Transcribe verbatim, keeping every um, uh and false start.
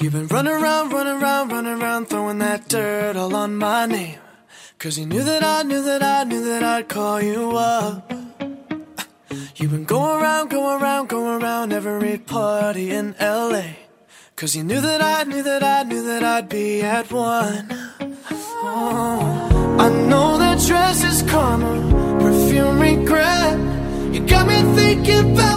You've been running around, running around, running around, throwing that dirt all on my name. Cause you knew that I knew that I knew that I'd call you up. You've been going around, going around, going around every party in L A. Cause you knew that I knew that I knew that I'd be at one. Oh, I know that dress is karma, perfume regret. You got me thinking about